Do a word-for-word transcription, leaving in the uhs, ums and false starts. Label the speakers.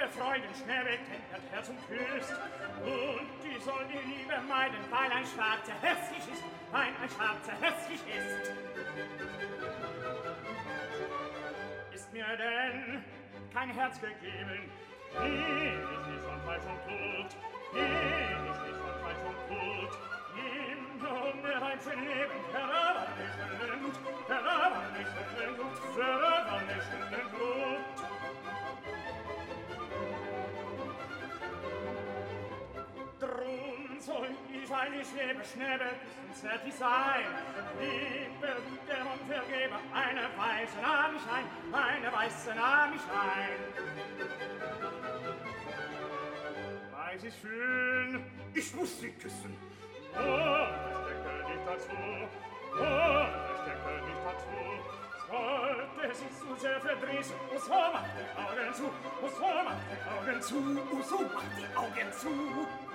Speaker 1: liebe Freundin schnell wegdenkt, das Herz umküsst. Und die soll die Liebe meiden, weil ein Schwarzer hässlich ist, weil ein Schwarzer hässlich ist. Ist mir denn kein Herz gegeben, bin ich nicht von falsch und tot, bin ich nicht von falsch und tot. Nimm nur mir ein schön Leben, verraber nicht in Lund, verraber nicht in Lund, verraber nicht in Blut. Drum soll ich, weil ich lebe, schnell und zärtlich sein. Liebe, der Mann vergebe, eine Weiße nahm mich ein, eine Weiße nahm mich ein. Weiß ich schön, ich muss sie küssen. Oh, verstecke nicht dazu, oh, verstecke nicht dazu. Sollte sie zu sehr verdrießen, oh, so macht die Augen zu, oh, so macht die Augen zu, oh, so macht die Augen zu.